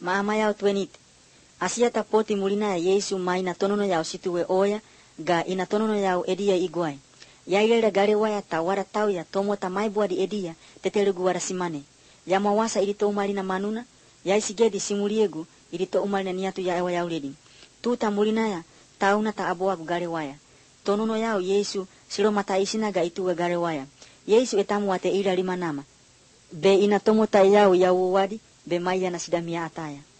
Maama yao twenite. Asia tapoti mulina ya Yesu maina tonono yao situwe oya, ga ina tonono yao edia iguai. Ya ile gare waya tawara tau ya tomo tamai buadi edia, tetelegu wara simane. Ya mawasa ilito umalina manuna, ya isigedi simuliegu, ilito umalina niatu ya ewa yao ledi. Tuta mulina ya, tauna ta aboa gare waya. Tonono yao Yesu, silo mata isina ga itu gare waya. Yesu etamu wate ila lima nama. Be ina tomo ta yao ya uwadi, be maya na sidamia ataya.